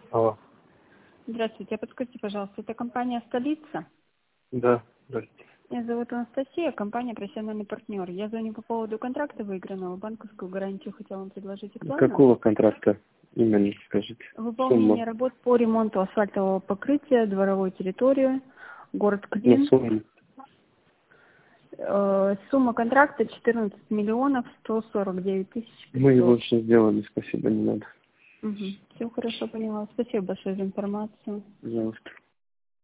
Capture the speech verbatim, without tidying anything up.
Алло. Здравствуйте, а подскажите, пожалуйста, это компания «Столица»? Да, здравствуйте. Меня зовут Анастасия, компания «Профессиональный партнер». Я звоню по поводу контракта выигранного, банковскую гарантию хотела вам предложить актуально. Какого контракта именно, скажите? Выполнение Сумма. работ по ремонту асфальтового покрытия, дворовой территории, город Ну, Клин. сумма. Э, Сумма контракта четырнадцать миллионов сто сорок девять тысяч пятьсот. Мы его уже сделали, спасибо, не надо. Угу. Все хорошо, поняла. Спасибо большое за информацию. Пожалуйста.